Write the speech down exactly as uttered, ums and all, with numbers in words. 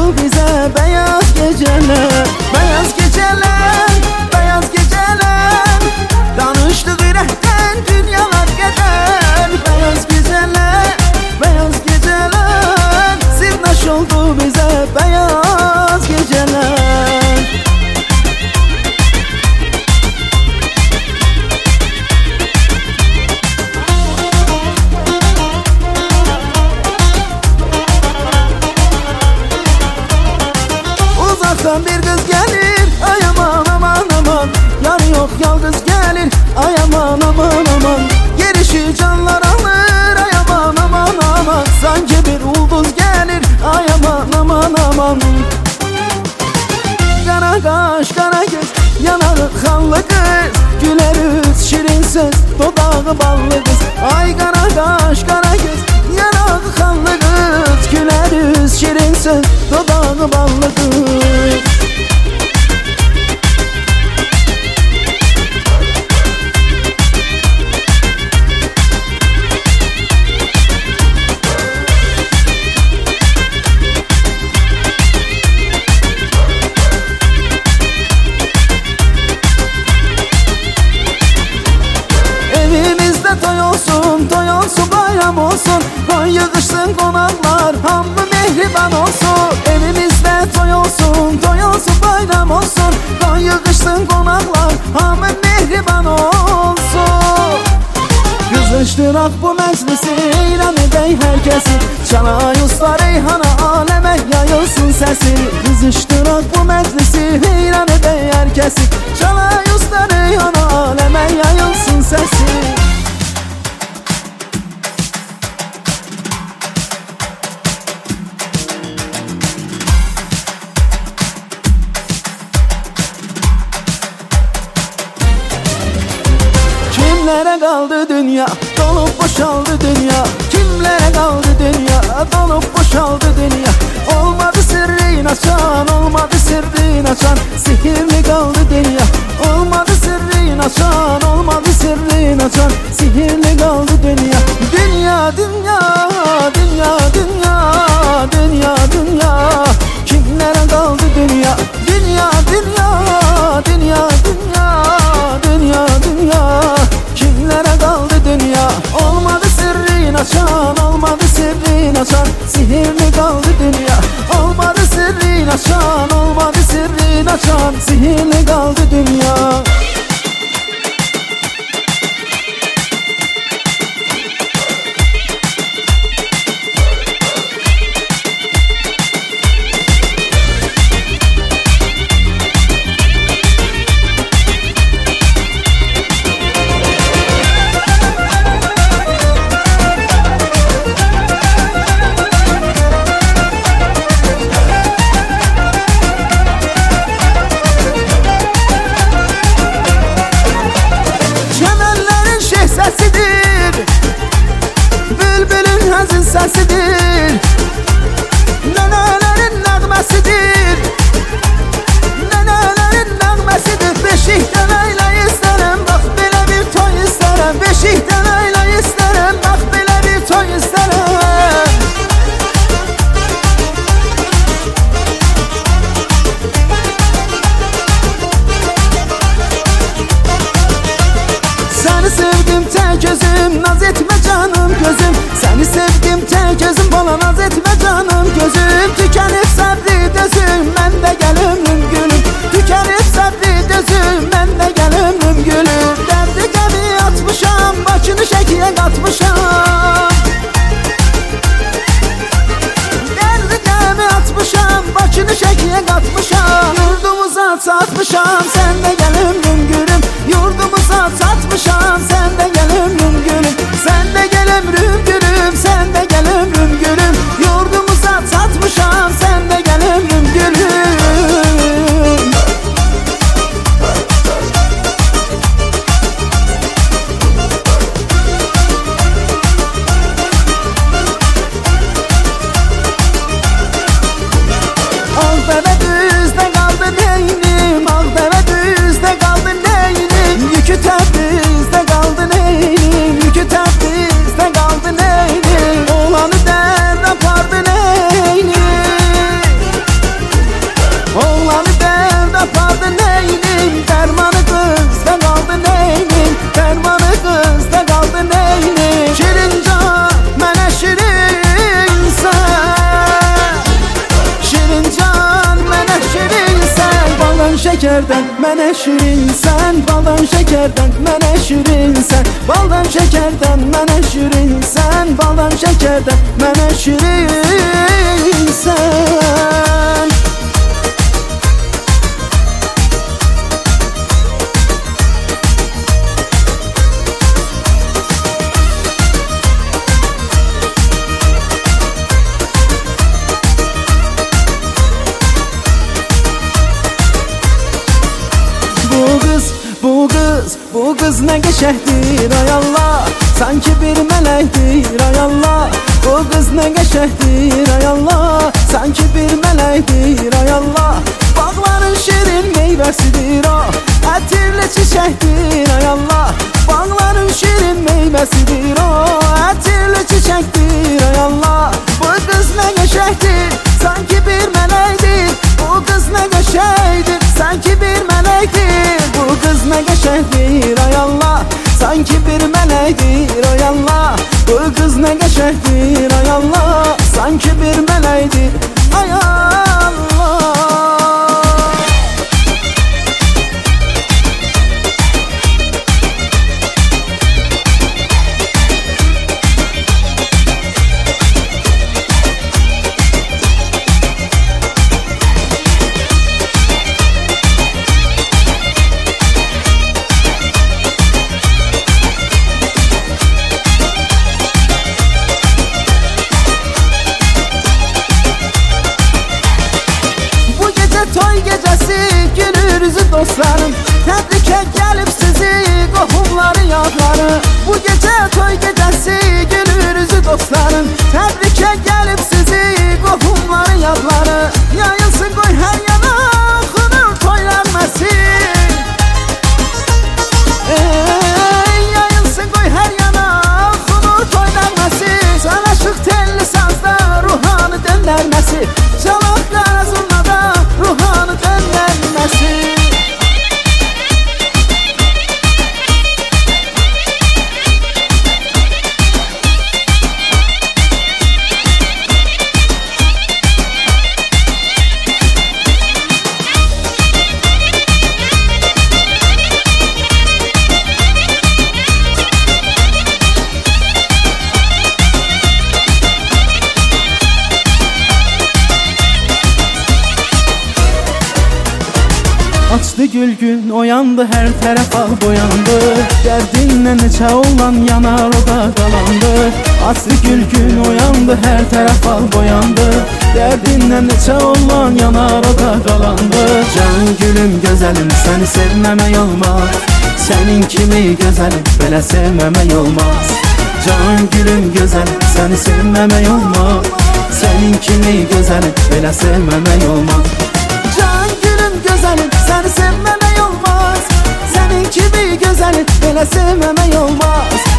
oldu bize beyaz geceler. Beyaz geceler, beyaz geceler, danıştık ürəkdən dünyalar gedər. Beyaz geceler, beyaz geceler, sirdaş oldu bize beyaz geceler. Uzaktan bir kız gelir, ay aman aman aman, yarı yok yalnız gelir, ay aman aman aman. Gelişi canlar alır, ay aman aman aman, sanki bir ulduz gelir, ay aman aman aman. Kara kaş, kara göz, yanağı kanlı kız, güler yüz, şirin söz, dodağı ballı kız. Ay kara kaş, kara göz, yanağı kanlı kız, güler yüz, şirin söz, dodağı ballı kız. Toy olsun, toy olsun, bayram olsun, koy yığışsın konaklar, hamı mehriban olsun. Evimizde toy olsun, toy olsun, bayram olsun, koy yığışsın konaklar, hamı mehriban olsun. Kızıştırak bu meclisi, eyran edey herkesi, çalay usta reyhana, aleme yayılsın sesi. Kızıştırak bu meclisi, eyran edey herkesi, çalay usta reyhana, aleme yayılsın sesi. Kimlere kaldı dünya, dolup boşaldı dünya. Kimlere kaldı dünya, dolup boşaldı dünya. Olmadı sırrın açan, olmadı sırrın açan, sihirli kaldı dünya. Olmadı sırrın açan, olmadı sırrın açan, sihirli kaldı dünya. Dünya, dünya, dünya, dünya, dünya, dünya. Kimlere kaldı dünya, dünya, dünya, dünya, dünya, dünya, dünya. Kimlere kaldı dünya, olmadı sırrın açan, olmadı sırrın açan, sihirli kaldı dünya. Olmadı sırrın açan, olmadı sırrın açan, sihirli kaldı dünya. şekerden mənə şirinsən, baldan şekerden mənə şirinsən, baldan şekerden mənə şirinsən, baldan şekerden mənə şirinsən. Bu kız, bu kız ne geçehdir ay Allah, sanki bir melektir ay Allah. Bu kız ne geçehdir ay Allah, sanki bir melektir ay Allah. Bağların şirin meyvesidir o, ətirli çiçektir ay Allah. Bağların şirin meyvesidir o, ətirli çiçektir ay Allah. Bu kız ne geçehdir, sanki bir melektir. Bu kız ne geçehdir, sanki bir melektir. Bu kız ne geçehdir ay Allah, sanki bir melektir ay Allah. Bu kız ne geçehdir ay Allah, sanki bir melektir ay Allah. Toy gecesi gülürüzü dostlarım, təbrikə gəlib sizi qohumları yadları. Bu gece toy gecesi gülürüzü dostlarım, təbrikə gəlib sizi qohumları yadları. Yayılsın qoy hər yana xınır toylar məsin, ey, yayılsın qoy hər yana xınır toylar məsin. Sanaşıq telli sazda ruhanı döndərməsi, çalaq qara zurnada ruhanı döndərməsi. Açdı gül gün oyandı, her tərəf al boyandı. Dərdinlə neçə olan yanar o da qalandı. Açdı gül gün oyandı, hər tərəf al boyandı. Dərdinlə neçə olan yanar o da qalandı. Can gülüm gözəlim, səni sevməmək olmaz. Sənin kimi gözəlim, belə sevməmək olmaz. Can gülüm gözəlim, səni sevməmək olmaz. Sənin kimi gözəlim, belə sevməmək olmaz. Can gülüm gözəlim, səni sevməmək olmaz. Sənin kimi gözəlim, belə sevməmək olmaz.